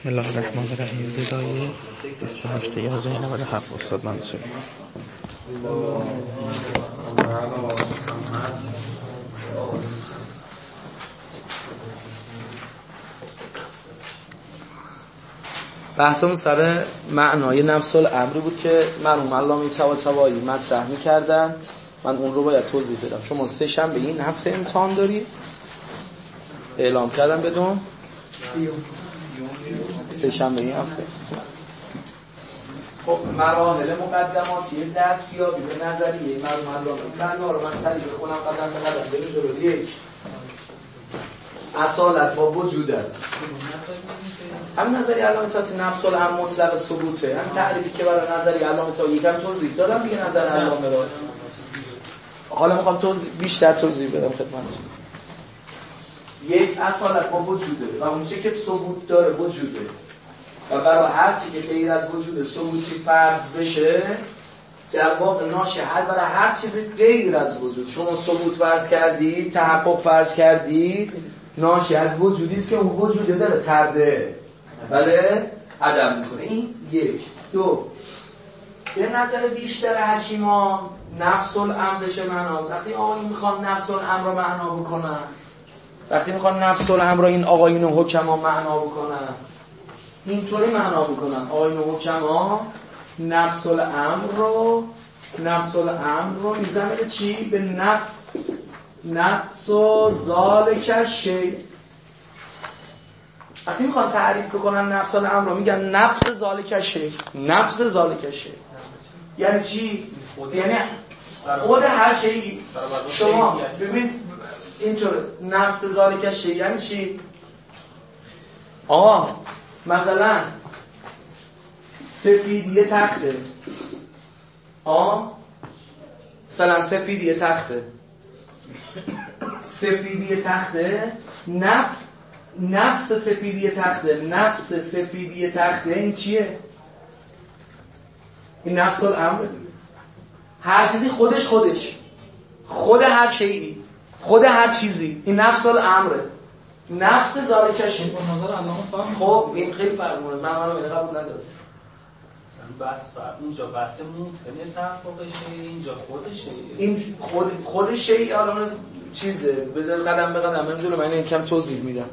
بسم الله الرحمن الرحیم. بدایه 28 11 97 استاد منصور. بحثمون سر معنای نفس الامری بود که مرحوم علامه طباطبایی مطرح می‌کردن. من اون رو باید توضیح بدم. شما سه شنبه این هفته امتحان داری؟ اعلام کردم بدون؟ سه شنبه این هفته. خب مراحل مقدماتی دستیابی به نظریه مرحوم علامه رو من سریع بخونم قدم به قدم بریم جلو. یک، اصالت با وجود است. همین نظریه علامه طباطبایی نفس الامر مطلق ثبوته. هم تعریفی که برای نظریه علامه طباطبایی یکم توضیح دادم دیگه. نظر علامه رو حالا میخوام بیشتر توضیح بدم خدمتتون. یک، اصالت با وجوده و اون چیزی که ثبوت داره وجوده و برای هر چیزی که غیر از وجود ثبوتی فرض بشه در واقع ناشی برای هر چیزی غیر از وجود. شما ثبوت فرض کردید، تحقق فرض کردید، ناشی از وجودی است که اون وجوده داره ترده بله عدم میکنه. این یک. دو، به نظر بیشتر حکیمان نفس الامر بشه معناست. وقتی آقایون میخوان نفس الامر رو معنا بکنن، وقتی میخوان نفس الامر رو این آقایون حکما معنا بکنن، اینطوری معنا میکنن. آقایون حکما نفس الامر رو میزنه به چی؟ به نفس و ذالک شیء. وقتی میخوان تعریف بکنن نفس الامر رو میگن نفس ذالک شیء. نفس ذالک شیء یعنی چی؟ یعنی خود هر شیء. شما ببین اینطور نفس ذالک شیء یعنی چی؟ آقا مثلا سفیدی تخته. مثلا سفیدی تخته نفس سفیدی تخته این چیه؟ این نفس الامر. هر چیزی خود هر شیئی، خود هر چیزی، این نفس الامره. نفس ذالک شیء. خب این خیلی فرق میکنه. من اینو قبول ندارم. بس اونجا بحث ممکنه تحققشه، اینجا خودشه. این خودشه. الان چیزه بذار قدم به قدم نمیذارم. من یکم توضیح میدم.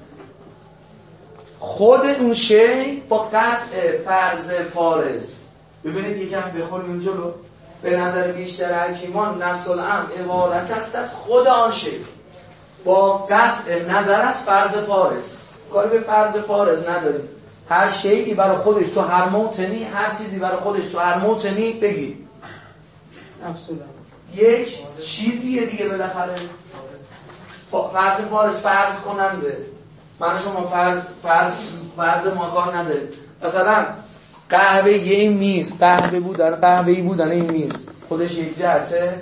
خود اون شی با قطع فرض فارض. ببینید یکم بخونیم این جلو. به نظر بیشتر حکیمان نفس الامر عبارت است از خود آن شی با قطع نظر از فرض فارض. کاری به فرض فارض نداریم. هر شیئی برای خودش تو هر موطنی، هر چیزی برای خودش تو هر موطنی بگی نفس الامر. یک چیزیه دیگه بالاخره. فرض فارض فرض کننده. من شما فرض ما کار نداریم. مثلا قهوه این میز، قهوه‌ای بودن این میز خودش یک جهته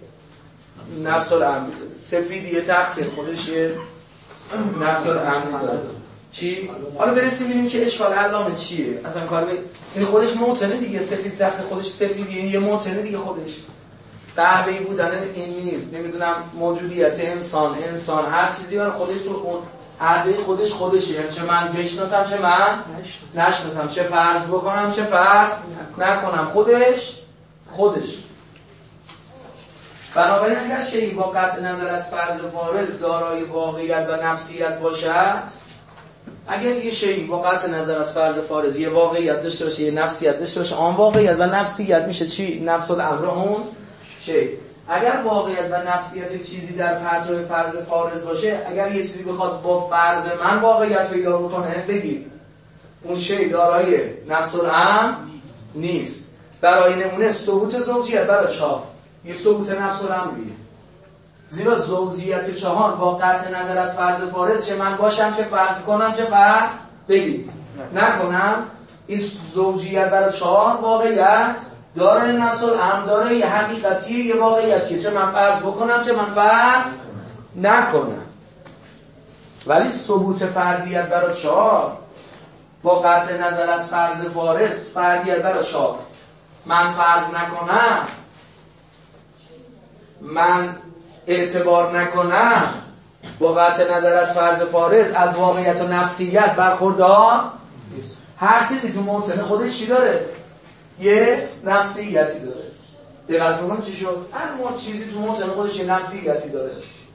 نفس الامر. سفیدی تخته خودش یه نفس الامر داره. چی؟ حالا برسیم ببینیم که اشکال علامه چیه. اصلا کار این خودش موطنه دیگه. سفید تخت خودش سفیدیه، این یه موطنه دیگه. خودش قهوه‌ای بودن این میز، نمیدونم موجودیت انسان هر چیزی برای خودش تو اون عرضه خودشه. یعنی چه من بشناسم چه من نشناسم، چه فرض بکنم چه فرض نکنم، خودش. بنابراین اگر شیئی با قطع نظر از فرض فارض دارای واقعیت و نفسیت باشد، اگر یه شیئی با قطع نظر از فرض فارض یه واقعیت داشته باشه، یه نفسیت داشته باشه، آن واقعیت و نفسیت میشه چی؟ نفس الامر اون شیء. اگر واقعیت و نفسیت چیزی در پرتو فرض فارض باشه، اگر یه چیزی بخواد با فرض من واقعیت پیدا بکنه، بگید اون شیء دارای نفس الامر نیست. برای نمونه ثبوت زوجیت برای 4 یه ثبوت نفس الامریه. زیرا زوجیت 4 با قطع نظر از فرض فارض چه من باشم چه فرض کنم چه فرض بگید نکنم، این زوجیت برای 4 واقعیت داره. نفس الامر داره، یه حقیقتیه، یه واقعیتیه، چه من فرض بکنم چه من فرض نکنم. ولی ثبوت فردیت برای 4 با قطع نظر از فرض فارض، فردیت برای 4 من فرض نکنم، من اعتبار نکنم، با قطع نظر از فرض فارض از واقعیت و نفسیت برخوردار هر چیزی تو موطن خودش چی داره؟ یه نفسیتی داره. دقت می‌کنید چی شد؟ هر چیزی تو موطن خودش یه نفسیتی داره.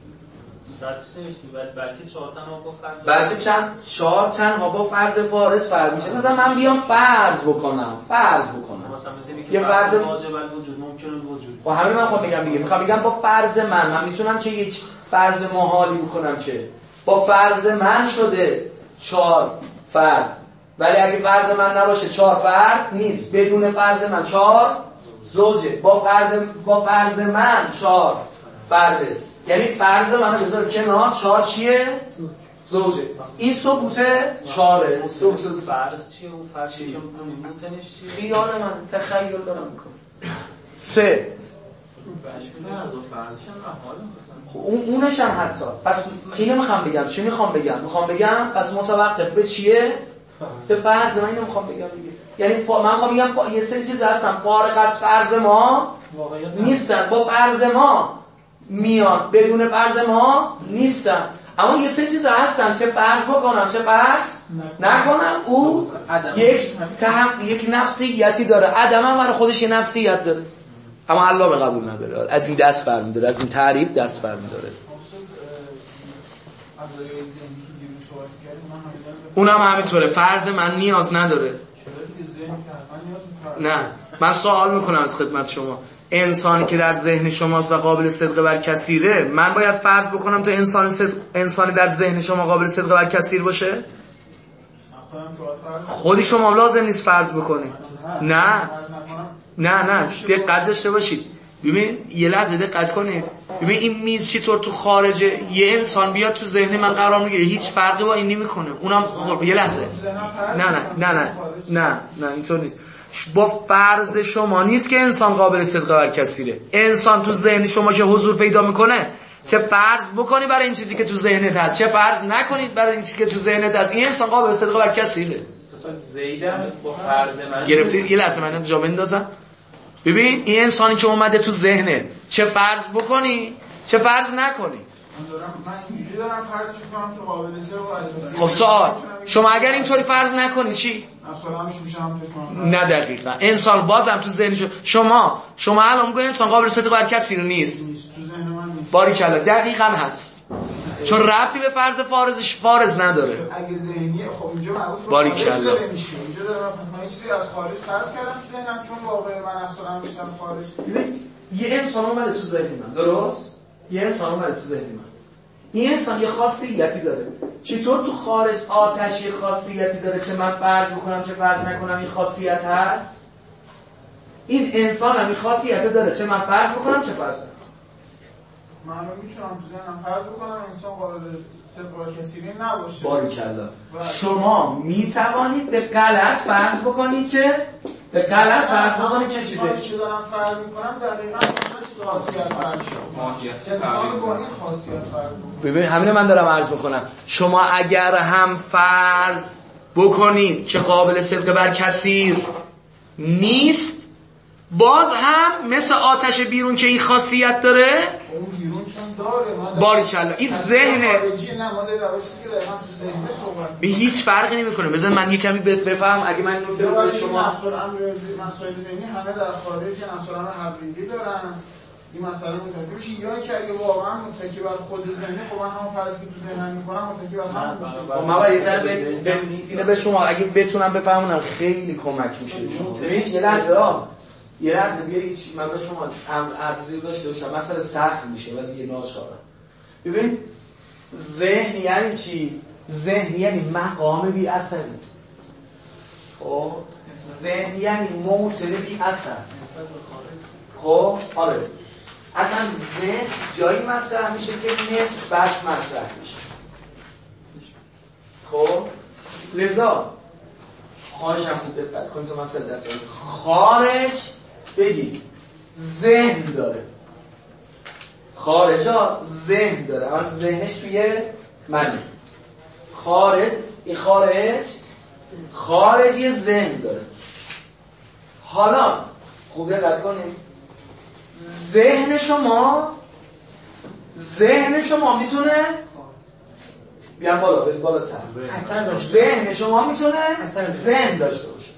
بلکه 4 تنها با فرض بلکه چهار تنها با فرض فارض فرق میشه. مثلا من بیام فرض بکنم مثلا یه فرض واجب الوجود ممکن الوجود. خب همین من میخوام بگم دیگه. میخوام بگم با فرض من میتونم که یک فرض محالی بکنم که با فرض من شده 4 فرد، ولی اگه فرض من نباشه 4 فرد نیست. بدون فرض من 4 زوجه. با فرض من 4 فرده. یعنی فرض منو بذار کنار 4 چیه؟ زوجه. این ثبوت 4. ثبوت فرض چیه؟ اون فرض چیه که می‌کنیم موتنش چیه؟ خیال من تخیل دارم میکنم. 3 خب اونش هم حتی. پس اینو میخوام بگم. چی میخوام بگم پس متوقف به چیه؟ به فرض. من اینو میخوام بگم دیگه. یعنی من میخوام بگم یه سری چیز هستن فارغ از فرض ما نیستن، با فرض ما میان، بدون فرض ما نیستن. اما یه سری چیز هستن چه فرض بکنم چه فرض نکنم او یک نفسیتی داره. عدم هم برای خودش یه نفسیت داره، اما علامه قبول نداره. از این دست برمی‌داره، از این تعریف دست برمی‌داره. اونم همینطوره. فرض من نیاز نداره. نه من سوال میکنم از خدمت شما. انسانی که در ذهن شماست و قابل صدق بر کثیره، من باید فرض بکنم تا انسانی در ذهن شما قابل صدق بر کثیر باشه؟ خودی شما لازم نیست فرض بکنی. نه دقت داشته باشید. ببین یه لحظه دقت کنید. ببین این میز چطور تو خارجه، یه انسان بیاد تو ذهن من قرار میگیره، هیچ فرقی با این نمیکنه. اونم خب یه لحظه نه اینطور نیست. با فرض شما نیست که انسان قابل صدق بر کثیره. انسان تو ذهن شما که حضور پیدا میکنه، چه فرض بکنی برای این چیزی که تو ذهنت هست، چه فرض نکنید برای این چیزی که تو ذهنت هست، این انسان قابل صدق بر کثیره. زیدم با فرض من گرفتی؟ یه لحظه من جا بندازم. ببین این انسانی که اومده تو ذهنه، چه فرض بکنی چه فرض نکنی. من اینجوری دارم فرضش می‌کنم که قابل صدق بر کثیر. خب سوال، شما اگر اینطوری فرض نکنی چی؟ نه دقیقاً. انسان بازم تو ذهن شما الان میگه انسان قابل صدق بر کثیر نیست. تو ذهن من نیست. باریکلا دقیقاً هست. چون ربطی به فرض فارض نداره. اگه ذهنیه خب اینجا مربوط به باریکلا. اینجا دارم پس من یه چیزی از خارج فرض کردم تو ذهنم، چون واقعا من اصلا میشم خارج. یه انسان اومده تو ذهن من، درست؟ یه انسان اومده تو ذهن من. این انسان یه خاصیتی داره. چطور تو خارج آتش یه خاصیتی داره، چه من فرض بکنم چه فرض نکنم این خاصیت هست؟ این انسان هم این خاصیت داره، چه من فرض بکنم چه فرض نکنم. من میتونم تو ذهنم فرض بکنم انسان قابل صدق بر کثیر نباشه. باریکلا. شما میتوانید به غلط فرض بکنید که چه چیزی که دارم فرض میکنم دقیقاً خاصیت فرض شد. انسان با این خاصیت فرض میکنم. ببین همین من دارم عرض میکنم. شما اگر هم فرض بکنید که قابل صدق بر کثیر نیست، باز هم مثل آتش بیرون که این خاصیت داره، اون بیرون چون داره باریکلا این ذهنه خارجی نماده روشی که دارم تو ذهنه صحبت به هیچ فرقی نمیکنه. بذار من یه کمی بفهم. اگه من نکته رو به شما مسائل ذهنی همه در خارج مسائل حقیقی دارن، این مسئله متکی بشه، یا که اگه واقعا متکی بر خود ذهنی، خب من همون فرضی که تو ذهنم میکنم متکی بر همون میشه. من باید اینو به شما اگه بتونم بفهمونم خیلی کمک میشه. ببین یه لحظه بیایید من به شما عرضی داشته باشم، مثلا سخت میشه و دیگه ناچارم. ببین ذهن یعنی چی؟ ذهن یعنی مقام بی اثر. خب ذهن یعنی موطن بی اثر. خب آره، اصلا ذهن جایی مطرح میشه که نسبت مطرح میشه. خب لذا خارج هم خوب دقت کنید تو مسئله دست بگید. خارج بگید ذهن داره، خارجا ذهن داره، اما ذهنش توی منه. خارج یه ذهن داره. حالا خوب دقت کنید، ذهن شما میتونه بیام بالا برید بالاتر. ذهن شما میتونه ذهن داشته باشه.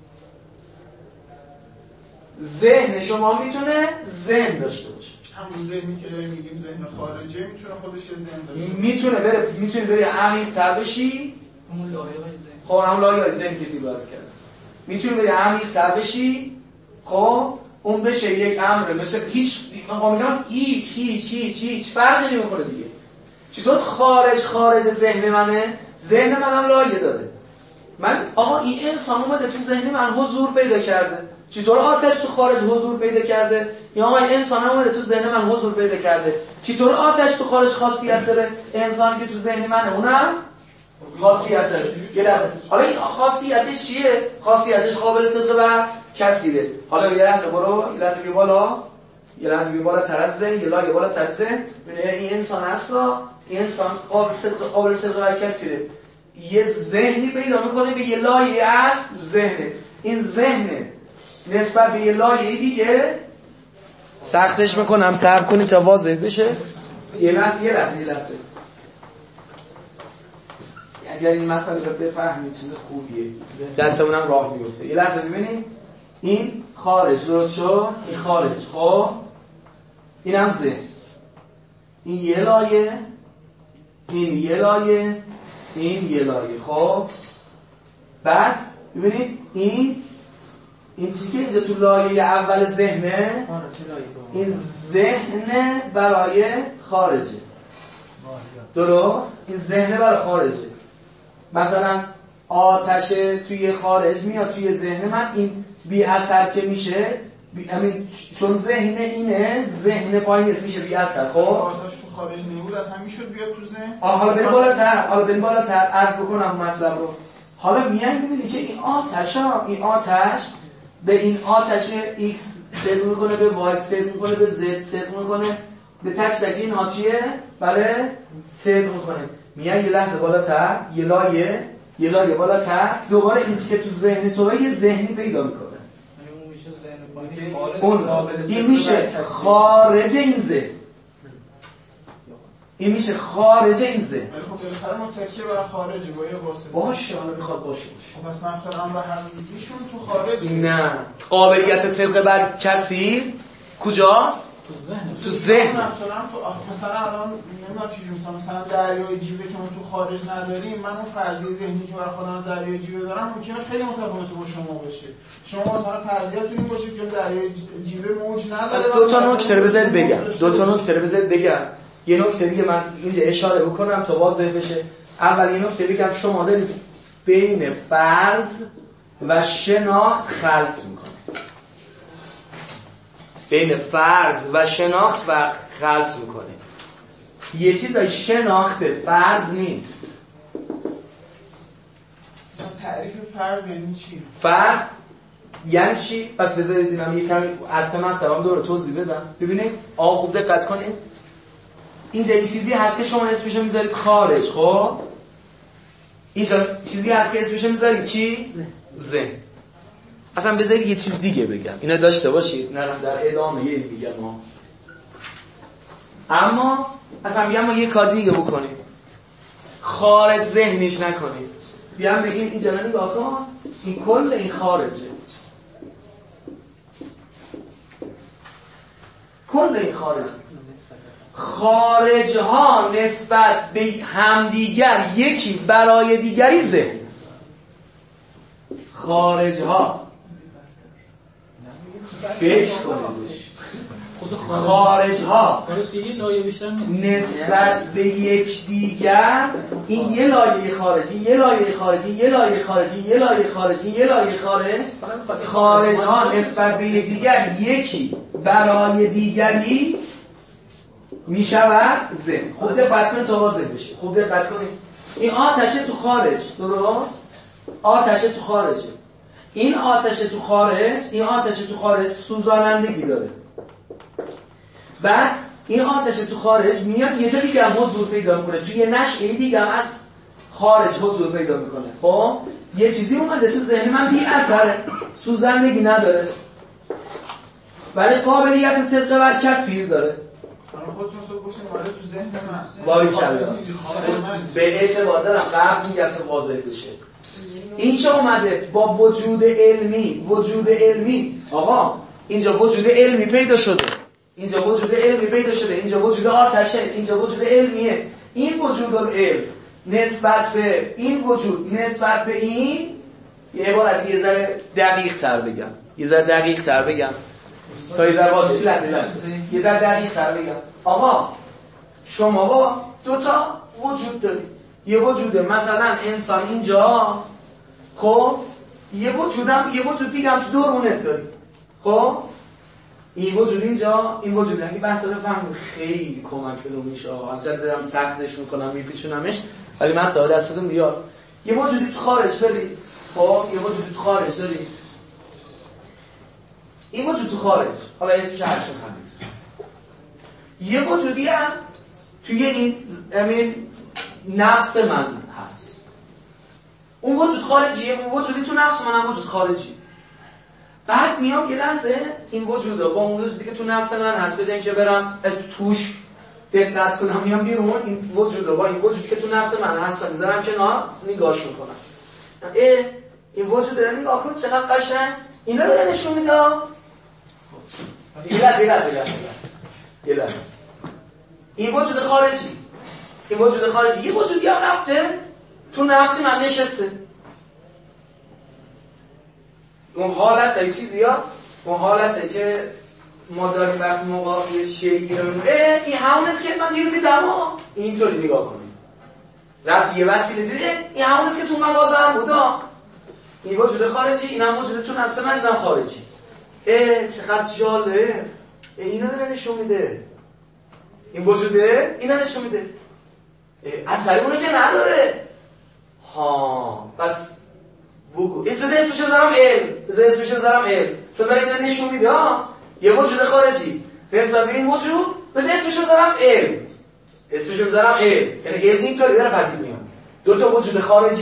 ذهن شما میتونه ذهن داشته باشه. همون ذهنی که میگیم ذهن خارجی میتونه خودش یه ذهن داشته باشه. میتونه بری عمیق‌تر بشی. همون لایه‌های ذهن. خب همون لایه‌های ذهن که دیگاز کرد. میتونه بری عمیق‌تر بشی. خب اون بشه یک امر مثل هیچ هیچ فرقی نمیکنه دیگه. چطور خارج ذهن منه؟ ذهن منم لایه داده. آقا این انسان اومده تو ذهن من حضور پیدا کرده. چطور آتش تو خارج حضور پیدا کرده؟ یا آقا این انسان اومده تو ذهن من حضور پیدا کرده. چطور آتش تو خارج خاصیت داره؟ انسانی که تو ذهن منه اونم خاصیت داره. یه لحظه. حالا این خاصیتش چیه؟ خاصیتش قابل صدق و کثیره. حالا یه لحظه برو، یه لحظه بیا بالا. یه لحظه بیا بالا تر از ذهن، یه لایه بالا تر از ذهن. این انسان هستا، این انسان قابل صدق و کثیره. یه ذهنی پیدا میکنه به یه لایه از ذهنه. این ذهن نسبت به یه لایه دیگه سختش میکنم صبر کنی تا واضح بشه. یه لحظه اگر این مسئله رو بفهمید چیز خوبیه دستمونم راه میفته. یه لحظه ببینید این خارج درست شد، این خارج. خب اینم ذهن، این یه لایه، این یه لایه، این یه لایه. خب بعد ببینید این چیزی که اینجا تو لایه اول ذهنه، این ذهن برای خارجه. درست؟ این ذهن برای خارجه. مثلا آتش توی خارج میاد توی ذهن من، این بی اثر که میشه چون ذهن اینه، ذهن پایینیت میشه بی اثر. خب آتش تو خارج نمیبود اصلا میشد بیاد تو ذهن. حالا بریم بالاتر عرض بکنم مطلب رو. حالا میایم میبینی که این آتش به این آتش X صدق میکنه، به Y صدق میکنه، به Z صدق میکنه، به تک تک این ها چیه؟ بله صدق میکنه. میایم یه لحظه بالاتر، یه لایه بالاتر، دوباره این که تو ذهن تو یه ذهنی پیدا میکنه. این میشه خارج این ذهن. این میشه خارج این ذهن. ولی خب بالاخره متکی بر خارجه با یه واسطه. باشه حالا میخواد باشه. خب پس مثلا امر حقیقیشون تو خارجه. نه، قابلیت صدق بر کثیر کجاست؟ تو ذهن. مثلا الان نمیدونم چجوری مثلا دریای جیوه که ما تو خارج نداریم، من اون فرضیه ذهنی که برای خودم از دریای جیوه دارم ممکنه خیلی متفاوت با شما باشه. شما مثلا فرضیه‌تون این باشه که دریای جیوه موج نداره. پس دو تا نکته بذارید بگم. یه نکته دیگه من اینجا اشاره بکنم تا واضح بشه. اول یه نکته بگم، شما دارید بین فرض و شناخت خلط میکنید. بین فرض و شناخت و خلط میکنه. یه چیزای شناخت فرض نیست. تعریف فرض یعنی چی؟ فرض یعنی چی؟ پس بذارید اینم یه کمی اصلا من تمام دوره توضیح بدم. ببینید خوب دقت کنید. اینجا یه چیزی هست که شما اسمشو میذارید خارج. خب اینجا چیزی هست که اسمشو میذارید چی؟ ذهن. اصلا بذارید یه چیز دیگه بگم، اینا داشته باشید، نه در ادامه یه دیگه ما. اما اصلا بیام ما یه کار دیگه بکنیم، خارج ذهنیش نکنیم. بیام بگیم اینجا نگاه کن، این کل این خارجه، کل این خارجه. خارج ها نسبت به همدیگر یکی برای دیگری ذهن است. خارج ها فکر کنید، خارج ها نسبت به یک دیگر، این یه لایه خارجی، یه لایه خارجی، یه لایه خارجی، یه لایه خارجی، یه لایه خارج. خارج ها نسبت به یک دیگر یکی برای دیگری می شود ذهن. خوب دقت کنید تا واضح بشه. خوب دقت کنید. این آتش تو خارج، درست؟ آتش تو خارجه. این آتش تو خارج سوزانندگی داره. بعد این آتش تو خارج میاد یه جا دیگه هم حضور پیدا میکنه، توی یه نشئه دیگه هم از خارج حضور پیدا میکنه. خب یه چیزی اومده تو ذهن من بی اثره، سوزندگی نداره، ولی قابلیت صدق بر کثیر داره. خودتون صبح گفتین اومده تو ذهن من. باریکلا. به اعتبار دارم قبل میگم تا واضح بشه. اینجا اومده با وجود علمی آقا اینجا وجود علمی پیدا شده، اینجا وجود علمی پیدا شده، اینجا وجود آتشه، اینجا وجود علمیه. این وجود العلم نسبت به این وجود، نسبت به این یه عبارت یه ذره دقیق تر بگم، یه ذره دقیق تر بگم تا یه ذره واضح یه ذره دقیق تر بگم. آقا شما با دو تا وجود دارید، یه وجود مثلا انسان اینجا، خب یه وجود دیگه هم تو درونت دارید. خب این وجود اینجا، این وجود اگه بحثا بفهمم خیلی کمک بهتون میشه. آقا چرا دارم سختش میکنم میپیچونمش، ولی مثلا دستتون بیاد. یه وجودی تو خارج دارید، خب یه وجودی تو خارج دارید، این وجود تو خارج، حالا اسمش هر چه خمیز، یه وجودی هم توی این نفس من هست. اون وجود خارجیه، اون وجودی تو نفس من هم وجود خارجی. بعد میام یه لحظه این وجودا با اون وجودی که تو نفس من هست بجن که برم از توش دقت کنم، میام بیرون این وجودا با این وجودی که تو نفس من هست میذارم کنار، نگاهش میکنم. این وجود داره نگاه کن چقدر قشنگ اینا داره نشون میده. یه لحظه این وجود خارجی، این وجود خارجی یه وجودی هم رفته تو نفس من نشسته. اون حالته چیزی ها، اون حالته که ما داریم وقتی موقع شیعی رو این همون است که من دیر دیدم ها، اینطوری نگاه کنیم رفت یه وسیله دیده، این همون است که تو مغازه هم بودا. این وجود خارجی، این هم وجود تو نفس من، این هم خارجی. چقدر جالب، اینا داره نشون میده، این وجوده اینا نشون میده، اثری اونه که نداره. ها پس بگو اسمش بذارم علم، چون داره اینا نشون میده. یه وجود خارجی نسبت به این وجود، بذار اسمش بذارم علم، یعنی علم اینطوری داره پدید میاد. دو تا وجود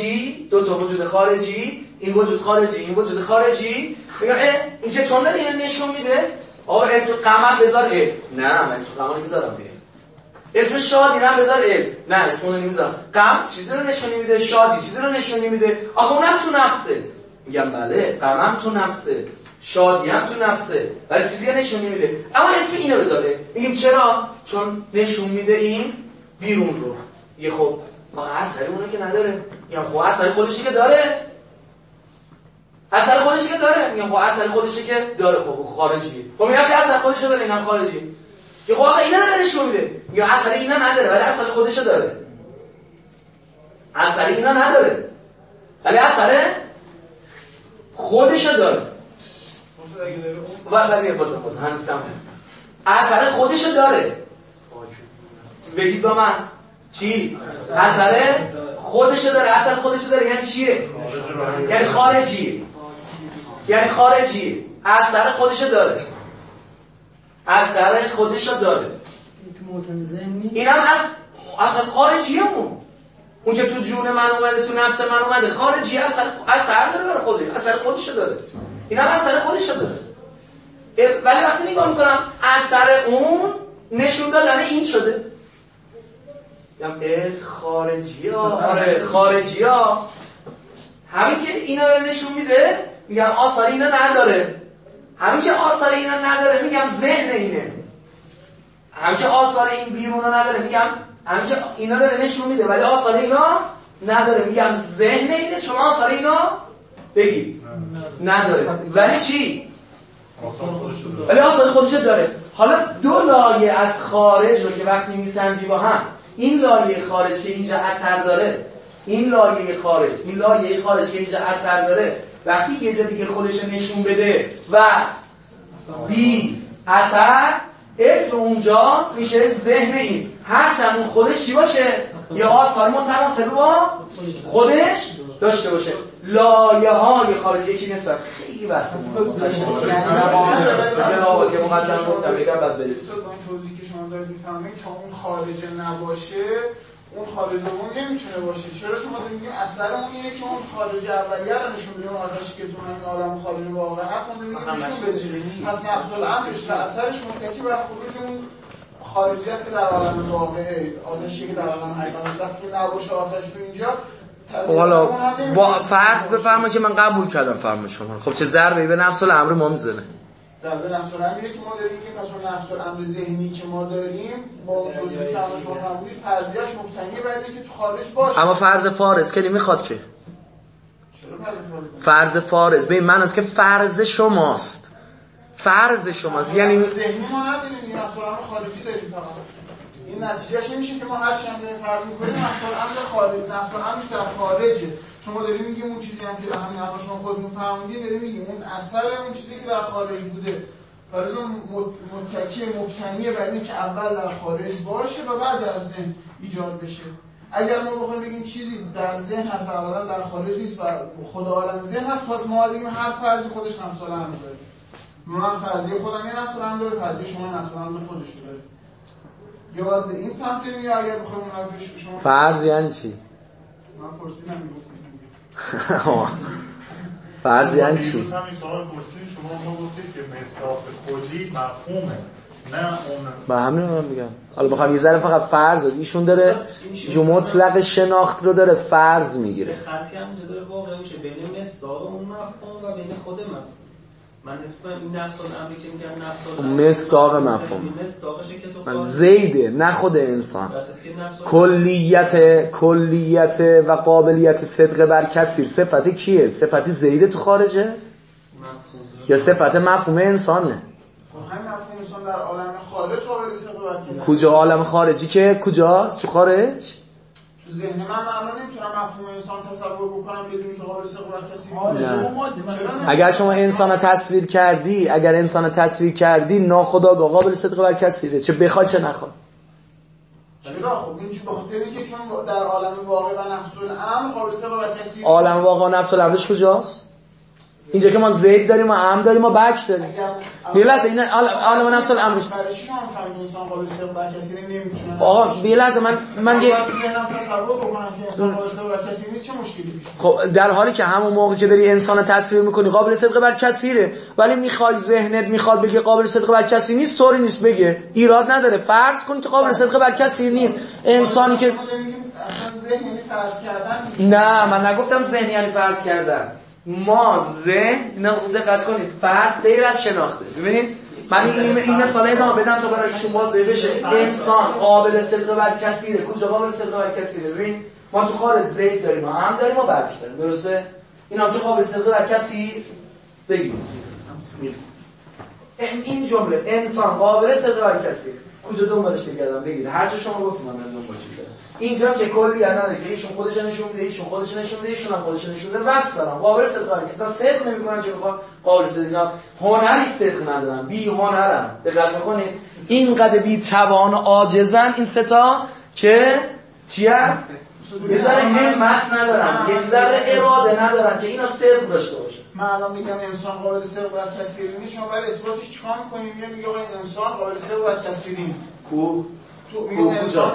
خارجی، این وجود خارجی میگم این چه چون داره اینا نشون میده. آقا اسم قمر بذار علم، نه من اسم قمر نمیذارم علم. اسم شادی رو بذار علم، نه اسم اون نمیذارم. غم چیزی رو نشون میده، شادی چیزی رو نشون نمیده. آخه اونم تو نفسه. میگم بله غمم تو نفسه، شادی هم تو نفسه، ولی چیزی نشون نمیده. اما اسم اینو بذاره. میگیم چرا؟ چون نشون میده این بیرون رو. یه خب آقا اثری اونه که نداره. میگم خب اثر خودشی که داره. میگم خب اثر خودشی که داره. خب خارجیه. خب میگم که اثر خودشو داره، اینم خارجی. یه خب آقا اینا داره نشون میده. میگم اثر اینا نداره ولی اثر خودشو داره. اثر اینا نداره ولی اثر خودشو داره. ولی بازم هم تمام. اثر خودشو داره. بگید با من چی؟ اثر خودشو داره. اثر خودشو داره یعنی چیه؟ یعنی خارجیه. اثر خودشو داره. اینم اثر خارجیه. اون که تو جون من اومده، تو نفس من اومده خارجی، اثر داره برای خودش، اثر خودشو داره. اینم اثر خودشو داره. ولی وقتی نگاه میکنم اثر اون نشون دادن این شده. میگم خارجی ها همین که اینا رو نشون میده. میگم آثار اینا نداره. همین که آثار اینا نداره میگم ذهن اینه. همین که آثار این بیرون رو نداره میگم همین که اینا داره نشون میده ولی آثار اینا نداره. میگم ذهن اینه چون آثار اینا بگی نداره. ولی چی؟ ولی آثار خودش داره. حالا دو لایه از خارج رو که وقتی میسنجی با هم، این لایه خارج که اینجا اثر داره، این لایه خارج که اینجا اثر داره، وقتی یه جا دیگه خودش نشون بده و بی اثر، اسم اونجا میشه ذهن این. هرچند اون خودش چی باشه یا آثار متناسب با خودش داشته باشه. لایه های خارجی که نسبت خیلی بحث که مقدم گفتم بگم بعد برسیم. اون توضیحی که شما دارید میفهمید تا اون خارج نباشه اون خارج دوم نمیتونه باشه. چرا شما دارید میگیم اثر اون اینه که اون خارج اولیه رو نشون میده، اون آتشی که تو همین عالم خارج واقع هست ما میگیم نشون بده. پس نفس الامرش و اثرش متکی بر خروج اون خارجی است که در عالم واقعه، آتشی که در عالم حقیقت است. وقتی نباشه آتش تو اینجا حالا با فرض بفرما که من قبول کردم فرم شما. خب چه ضربه‌ای به نفس الامر ما میزنه؟ ضربه نفس الامری که ما داریم که پس اون نفس الامر ذهنی که ما داریم با توضیحی که شما فرمودید فرضیه‌اش مبتنی بر اینکه تو خارج باشه. اما فرض فارض که نمیخواد که. چرا فرض فارض به این معنی است که فرض شماست. فرض شماست یعنی ذهنی ما نداریم، این نفس الامر خارجی داریم فقط. این نتیجهش میشه که ما هر چند فرض می‌کنیم نفس الامر خارج، نفس الامرش در خارجه. شما داریم میگیم اون چیزی هم که همین الان شما خودتون فهمیدید، داریم میگیم اون اثر اون چیزی که در خارج بوده فرض متکی مبتنی بر اینکه اول در خارج باشه و بعد در ذهن ایجاد بشه. اگر ما بخوایم بگیم چیزی در ذهن هست و اولا در خارج نیست و خود عالم ذهن هست، پس ما بگیم هر فرضی خودش نفس الامر داره. من فرضی خودم یه نفس الامر داره، فرضی شما نفس الامر خودش داره. یا باید به این سمت بریم یا اگر بخوایم اون شما فرض یعنی چی؟ من پرسیدم میگفتم فرض یعنی چی؟ همین سوال پرسید شما ما گفتید که مصداق کلی مفهومه نه اون با همین من میگم. حالا بخوام یه ذره فقط فرض ایشون داره جو مطلق شناخت رو داره فرض میگیره. به خطی هم اینجا داره واقع میشه بین مصداق اون مفهوم و بین خود مفهوم. من حس کنم این نفس الامری که میگم نفس الامر مصداق مفهوم. مصداقشه که تو من زیده نه خود انسان. کلیت و قابلیت صدق بر کثیر صفت کیه؟ صفت زیده تو خارجه؟ یا صفت مفهوم انسانه؟ همین مفهوم انسان در عالم خارج قابل صدق بر کثیر. کجا عالم خارجی که کجاست؟ تو خارج؟ تو ذهن من الان نمیتونم مفهوم انسان تصور بکنم بدون که قابل صدق بر کثیر. اگر شما انسان تصویر کردی، اگر انسان تصویر کردی ناخودآگاه قابل صدق بر کثیره، چه بخواد چه نخواد. چرا؟ خب این به خاطر اینکه چون در عالم واقع و نفس الامر قابل صدق بر کثیر. عالم واقع و نفس الامرش کجاست؟ اینجا که ما زید داریم و ام داریم و بک داریم. یه لحظه این عالم نفس الامر برای چی شما فهمید انسان قابل صدق بر کثیر نمیتونه؟ آقا یه لحظه من یه تصور بکنم که انسان قابل صدق بر کثیر نیست، چه مشکلی پیش میاد؟ خب در حالی که همون موقع که داری انسان تصویر میکنی قابل صدق بر کثیره، ولی میخوای ذهنت میخواد بگه قابل صدق بر کثیر نیست، طوری نیست بگه، ایراد نداره. فرض کن که قابل صدق بر کثیر نیست. انسانی که اصلا ذهن یعنی فرض کردن. نه من نگفتم ذهن یعنی فرض کردن. ما ذهن دقت کنید فرض غیر از شناخته. ببینید من این مثال ادامه بدم تا برای ایشون واضح بشه. انسان قابل صدق بر کثیره. کجا قابل صدق بر کثیره؟ ببین ما تو خارج زید داریم و هم داریم و بک داریم، درسته؟ این هم که قابل صدق بر کثیر بگید نیست. این جمله انسان قابل صدق بر کثیر کجا دنبالش بگردم بگید هر چه شما گفتید من دنبالش میگردم. اینجا که کلی نداره که ایشون خودش نشون میده، ایشون خودش نشون میده، ایشون هم خودش نشون میده، بس دارم قابل صدق بر کثیر. صدق نمیکنن که بخوام قابل صدق اینا هنری صدق ندارن، بی هنرن. دقت میکنید اینقدر بی توان و عاجزن این ستا که چیه؟ یه ذره همت ندارن، یه ذره اراده ندارن که اینا صدق داشته باشه. من الان میگم انسان قابل صدق بر کثیر نیست، شما برای اثباتش چیکار می‌کنید؟ میگه آقا انسان قابل صدق بر کثیر نیست. کو تو میگه انسان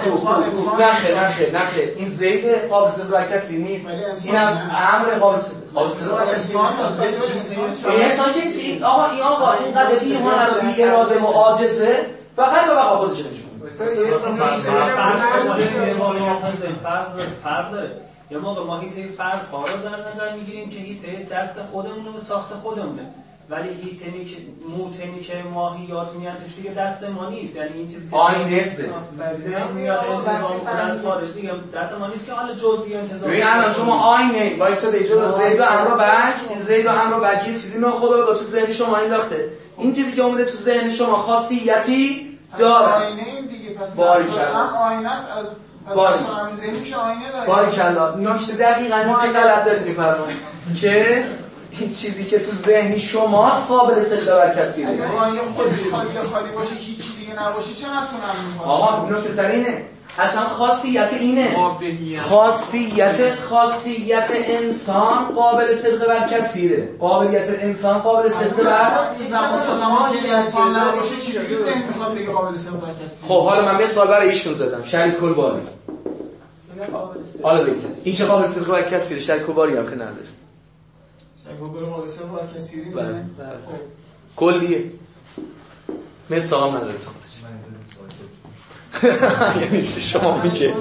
نخیر این زید قابل صدق بر کثیر نیست. اینم امر قابل صدق بر کثیر نیست. این انسان که این آقا اینقدر بی هنر و بی اراده و عاجزه فقط به بقا خودش نشون فرض داره. یه موقع ما هیته فرض ها رو در نظر میگیریم که هیته دست خودمونه و ساخت خودمونه، ولی هیتنی که موتنی که ماهیات میان توش دیگه دست ما نیست. یعنی این چیزی که آینسته میاد انتظام کنه از خارج دیگه دست ما نیست که حالا جزئی انتظام. ببین الان شما آینه وایسا دیجا زید و امر بک، زید و امر بک یه چیزی من خدا تو ذهن شما انداخته. این چیزی که اومده تو ذهن شما خاصیتی داره. آینه این دیگه پس باریکلا آینه است از همین ذهنیش آینه داره. باریکلا نکته دقیقاً نیست که غلط دارید می‌فرمایید که این چیزی که تو ذهنی شماست قابل صدق بر کثیره. آینه خودی خالی باشه هیچی دیگه نباشه چه نتونم می‌کنه؟ آقا نکته سر اینه اصلا خاصیت اینه، خاصیت انسان قابل صدق بر کثیره. قابلیت انسان قابل صدق بر زمان که انسان نباشه چجوری ذهن میخواد بگه قابل صدق بر کثیره؟ خب حالا من یه سوال برای ایشون زدم. شریک الباری حالا بگید این که قابل صدق بر کثیره، شریک الباری هم که نداره. شریک الباری قابل صدق بر کثیره کلیه مثال هم نداره تو خودش. یعنی شما میگه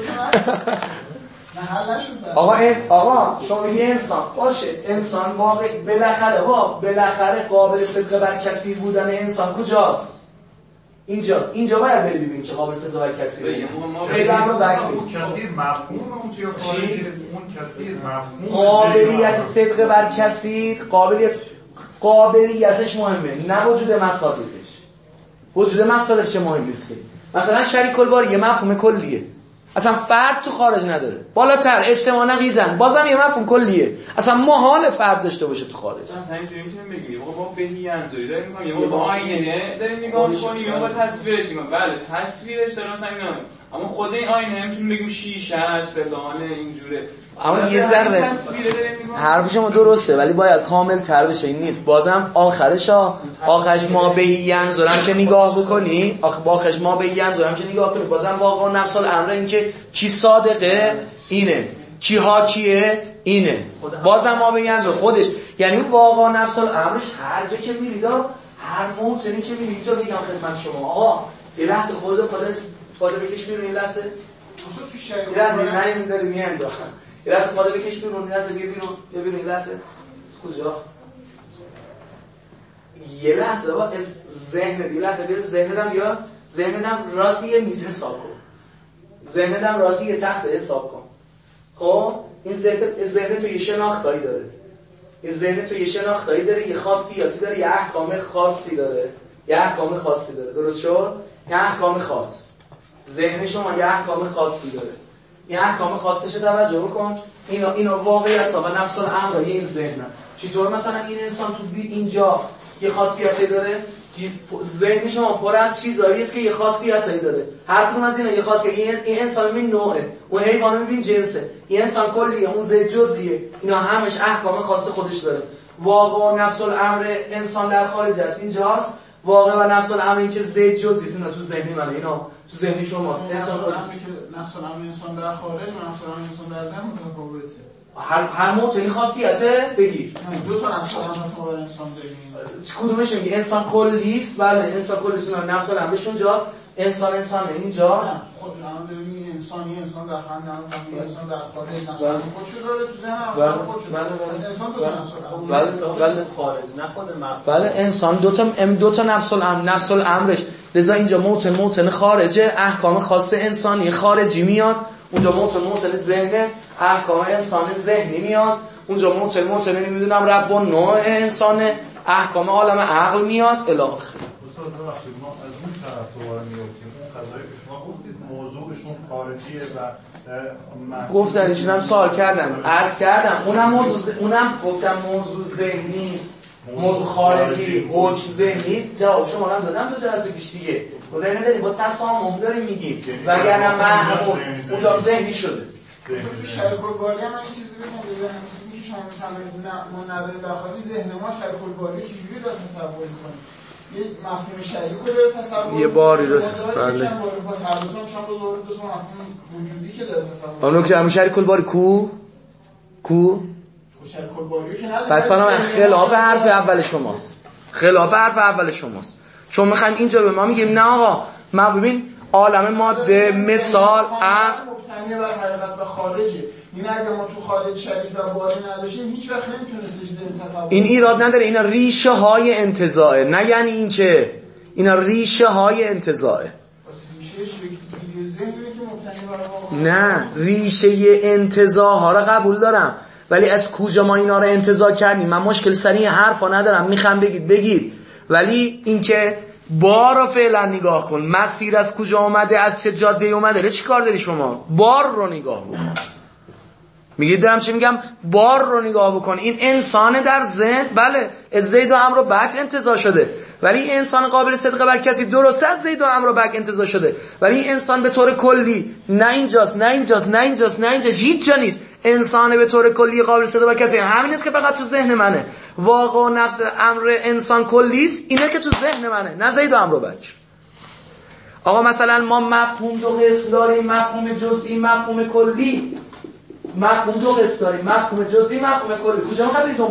حل نشد. آقا شما میگی انسان باشه، انسان واقعی بالاخره قابل صدق بر کثیر بودن انسان کجاست؟ اینجاست. اینجا باید بری ببینیم که قابل صدق بر کثیر کثیر مفهوم اون چیه خارجی اون کثیر مفهوم قابلیت صدق بر کثیر قابلیتش مهمه، نه وجود مصادیقش. وجود مصادیقش که مهم نیست. مثلا شریک الباری یه مفهوم کلیه، اصلا فرد تو خارج نداره. بالاتر اجتماع نقیزن بازم یه مفهوم کلیه، اصلا محال فرد داشته باشه تو خارج. مثلا اینجوری میتونیم بگیم ما بهی انظوری داریم میگم، یه با آینه داریم نگاه می‌کنیم، یا با تصویرش نگاه. بله تصویرش داره مثلا اینا، اما خود این آینه میتونیم بگیم شیشه است فلانه اینجوره. اما یه ذره حرف شما درسته ولی باید کامل تر بشه. این نیست بازم آخرش ما بهی انظرم که نگاه بکنی، آخرش ما بهی انظرم که نگاه کنی، بازم واقعا نفس الامر این که کی صادقه اینه، کی حاکیه اینه، بازم ما بهی انظر خودش. یعنی واقعا نفس الامرش هر جا که میرید، هر موطنی که میرید جا میگم خدمت شما آقا یه لحظه خودت بکش بیرون، یه لحظه تو شریک یه لحظه نریم داری میان داخل، یه لحظه خاله بکش بیرون، یه لحظه ببینیم یه لحظه کجا، یه لحظه با ذهن، یه لحظه بیا ذهنم راستی یه میز حساب کن، ذهنم راستی یه تخت حساب کن. خب این ذهن تو یه شناختایی داره، این ذهن تو یه شناختایی داره، یه خاصیاتی داره، یه احکام خاصی داره، درست شد؟ یه احکام خاص. ذهن شما یه احکام خاصی داره، این احکام خاصش رو توجه بکن. اینا واقعیت‌ها و نفس الامر این ذهن. چطور مثلا این انسان تو اینجا یه خاصیتی داره، ذهن شما پر از چیزایی است که یه خاصیتی داره، هر کدوم از اینا یه خاصیت. این انسان ببین نوعه، اون حیوان ببین جنسه، این انسان کلیه، اون ذات جزئیه، اینا همش احکام خاص خودش داره. واقع و نفس الامر انسان در خارج است اینجاست، واقع و نفس الامر این که ذات جزئی است، اینا تو ذهن منه، اینا تو ذهن شماست. انسان که نفس الامر انسان در خارج و نفس الامر انسان در ذهن متفاوته. هر موطنی خاصیته بگیر. دو تا نفس الامر هست ما برای انسان داریم. کدومش میگه انسان کلیست؟ بله انسان کلیست، اون نفس الامرش اونجاست، انسان اینجاست. خود الان داریم انسان در خارج، انسان در خارج نفس الامر خودشو داره، تو ذهن خودشو داره. پس انسان دو تا نفس الامر. بله خارج نه خود مفهوم. بله انسان دو تا نفس الامرش. لذا اینجا موطن خارجه، احکام خاص انسانی خارجی میاد، اونجا موطن ذهن، احکام انسان ذهنی میاد، اونجا موطن نمیدونم رب و نوع انسانه، احکام عالم عقل میاد الی آخر. استاد ببخشید ما از اون طرف دوباره میافتیم، اون قضایی که شما گفتید موضوعشون خارجیه و گفتنشون هم سوال کردم، عرض کردم، اونم گفتم موضوع ذهنی، موضوع خارجی، حکم ذهنی، جواب شما هم دادم تو جلسه پیش دیگه. گفتن نداریم با تسامح داریم میگیم، وگرنه محمود اونجا ذهنی شده. تو شریک الباری هم این چیزی بگم که شما می‌فهمید ما نداریم در خارج، ذهن ما شریک الباری چجوری داره تصور می‌کنه؟ یه مفهوم شریک رو داره تصور، یه باری رو بله. پس هر دو تا شما دو تا مفهوم وجودی که داره تصور. اون نکته شریک الباری کو شریک الباری که نداره. پس بنابراین خلاف حرف اول شماست. شما میخواین اینجا به ما میگیم نه آقا ما ببین عالم ماده مثال عقل مبتنی بر حقیقت و خارجه. این اگه ما تو خارج شریک و باری نداشتیم هیچ وقت نمیتونستش ذهن تصور. این ایراد نداره، اینا ریشه های انتزاعه، نه یعنی این که اینا ریشه های انتزاعه. پس ریشه ذهنی که مبتنی بر واقع. نه ریشه انتزاع ها رو قبول دارم ولی از کجا ما اینا رو انتزاع کردیم؟ من مشکل سری حرفا ندارم، میخوام بگید ولی اینکه بار رو فعلا نگاه کن، مسیر از کجا اومده، از چه جاده اومده، چی کار داری شما؟ بار رو نگاه بکن. میگید دارم چی میگم؟ بار رو نگاه بکن. این انسان در ذهن بله از زید و عمرو بک انتزاع شده، ولی این انسان قابل صدق بر کسی درسته از زید و عمرو بک انتزاع شده، ولی این انسان به طور کلی نه اینجاست هیچ جا نیست. انسان به طور کلی قابل صدق بر کسی همین نیست که فقط تو ذهن منه، واقع و نفس امر انسان کلیست، اینه که تو ذهن منه، نه زید و عمرو بک. آقا مثلا ما مفهوم دو قسم داریم، مفهوم جزئی، مفهوم کلی. مفهوم دو قسم داریم، مفهوم جزئی، مفهوم کلی. کجا می‌خوای بری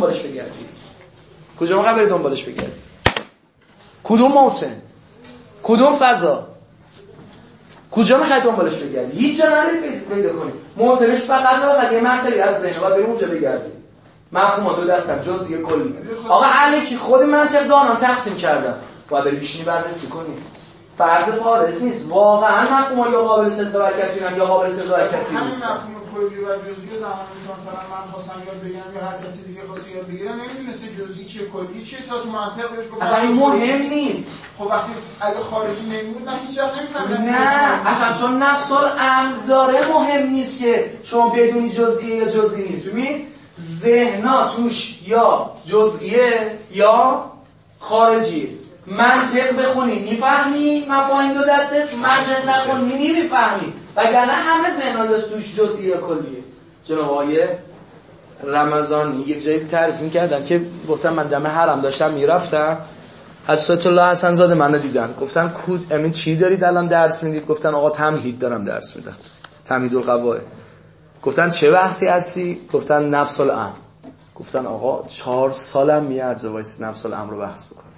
دنبالش بگردی؟ کدوم موطن؟ کدوم فضا؟ کجا میخواید دنبالش بگردید؟ هیچ جا ندارید پیدا کنید. معتلش فقط یه منطقی از ذهن و بریم اونجا بگردید. مفهوم دو دستن جزئی کلی. آقا علیکی خود منطق دانان تقسیم کردن. باید بشینی بررسی کنید. فرض فارض نیست. واقعا مفهوم یا قابل صدق بر کسی یا قابل صدق بر کسی نیست. کلی و جزئی زمانی که مثلا من خواستم یاد بگیرم یا هر کسی دیگه خواست یاد بگیره نمیدونسته جزئی چیه کلی چیه تا تو منطق بهش بگم اصلا این مهم نیست. خب وقتی اگه خارجی نمیبود من هیچ وقت نمیفهمیدم. نه اصلا چون نفس الامر داره مهم نیست که شما بدونی جزئی یا جزئی نیست. ببین ذهنا توش یا جزئیه یا خارجیه. منطق بخونی میفهمی مفاهیم دو دسته است، منطق نخونی نمیفهمی وگرنه همه ذهن‌ها توش جزئی یا کلیه. جناب آقای رمضانی یک جایی تعریف می‌کردن که گفتم من دم حرم داشتم میرفتم حضرت الله حسن زاده منو دیدن گفتن امین چی دارید الان درس میدید؟ گفتن آقا تمهید دارم درس میدم، تمهید القواعد. گفتن چه بحثی هستی؟ گفتن نفس الامر. گفتن آقا 4 سالم میارزه وایس نفس الامر رو بحث بکنید.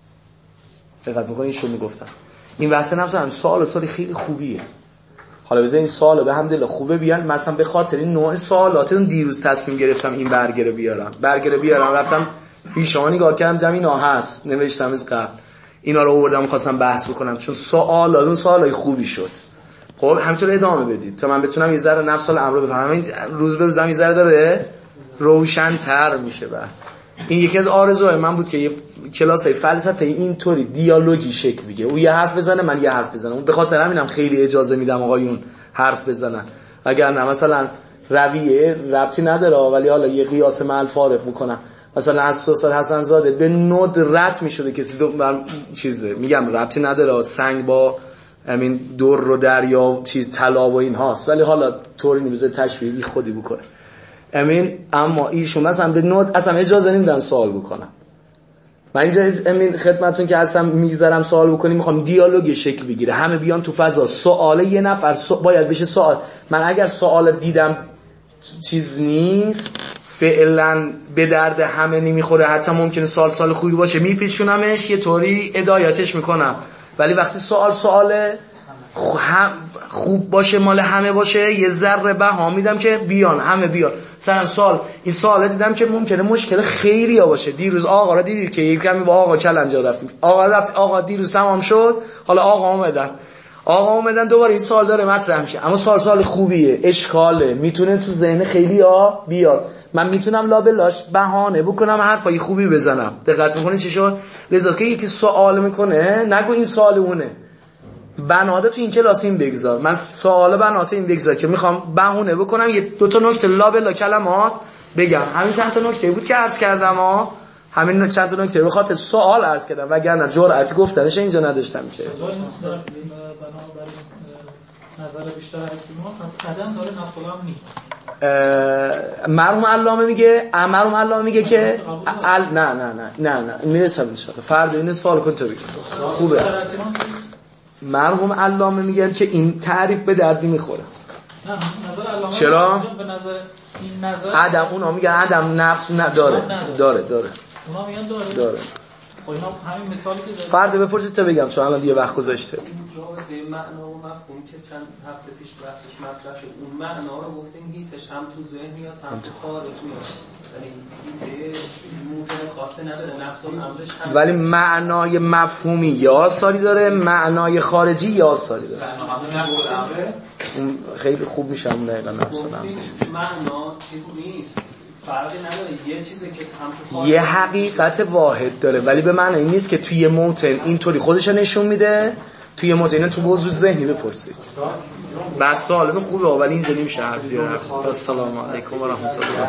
دقت میکنید ایشون میگفتن این بحث نفس الامر سوال خیلی خوبیه. حالا بذار این سوالو به همدلله خوبه بیان مثلا به خاطر این نوع سوالات دیروز تصمیم گرفتم این برگه رو بیارم رفتم فیشا نگاه کردم دم اینا هست نوشتم از قبل اینا رو آوردم خواستم بحث بکنم چون سوالای خوبی شد. خب همینطور ادامه بدید تا من بتونم یه ذره نفس الامر رو بفهمم. این روز به روزم یه ذره داره روشن‌تر میشه بس. این یکی از آرزوهای من بود که یه کلاسای فلسفه اینطوری دیالوگی شکل بگیره. او یه حرف بزنه من یه حرف بزنم. به خاطر همینم خیلی اجازه میدم آقایون حرف بزنن. اگر نه مثلا رویه ربطی نداره ولی حالا یه قیاس مع الفارق میکنم. مثلا از استاد حسن زاده به ندرت میشده کسی چیزه میگم ربطی نداره سنگ با همین دور رو دریا چیز طلا و این هاست ولی حالا طوری نمیشه تشبیهی خودی بکنه. اما ایشون مثلا به نوت اصلا اجازه نمیدن سوال بکنم. من اینجا خدمتتون که اصلا میذارم سوال بکنیم میخوام دیالوگ شکل بگیره همه بیان تو فضا. سوال یه نفر باید بشه سوال. من اگر سوال دیدم چیز نیست فعلا به درد همه نمیخوره حتی ممکنه سال خوبی باشه میپیچونمش یه طوری هدایتش میکنم ولی وقتی سوال خوب باشه مال همه باشه یه ذره بها میدم که بیان همه بیان. مثلا این سوال دیدم که ممکنه مشکل خیلی باشه. دیروز آقا را دیدید که یک کمی با آقا چلنجا رفتیم آقا دیروز تمام شد حالا آقا اومدن دوباره این سوال داره مطرح میشه اما سوال خوبیه اشکاله میتونه تو ذهن خیلیا بیاد. من میتونم لابلاش بهانه بکنم حرفای خوبی بزنم. دقت میکنید چی شد؟ لذا که یکی سوال میکنه نگو این سوال اونه بناده تو این کلاس این بگذار. من سوال بناده این بگذار که میخوام بهونه بکنم یه دو تا نکته لابلا کلمات بگم. همین چند تا نکته بود که عرض کردم همین چند تا نکته به خاطر سوال عرض کردم وگرنه جرأت گفتنش اینجا نداشتم که نظر بیشتر حکیمان از قدم داره نفس‌الامر نیست. مرحوم علامه میگه که نه میرسم ان شاء الله فردا این سوال کن تو بگو خوبه. مرحوم علامه میگه که این تعریف به دردی میخوره. نه نظر علامه چرا؟ به نظر این نظر عدم اونا میگن عدم نفس داره. اونا میگن داره. خب اینا همین مثالی که فردا بپرسید تا بگم چون الان دیگه وقت گذاشته. رابطه معنا و مفهوم که چند هفته پیش بحثش مطرح شد اون معنا رو گفتیم هیتش هم تو ذهن میاد هم تو خارج میاد. یعنی هیت ممکنه خاصه نداره نفس الامرش هم ولی معنای مفهومی یا آثاری داره معنای خارجی یا آثاری داره. نفس الامر اون خیلی خوب میشه اون دقیقاً نفس الامر. معنا چیز نیست. فرقی نداره یه چیزی که هم تو یه حقیقت واحد داره ولی به معنی این نیست که توی موتن اینطوری خودش نشون میده توی موتن اینو تو موضوع ذهنی بپرسید. بس سوالتون خوبه ولی اینجا نمیشه حرف زیاد. السلام علیکم و رحمت الله.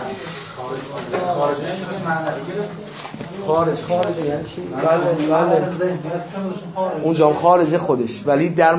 خارج یعنی چی؟ بله اونجا خارج خودش ولی در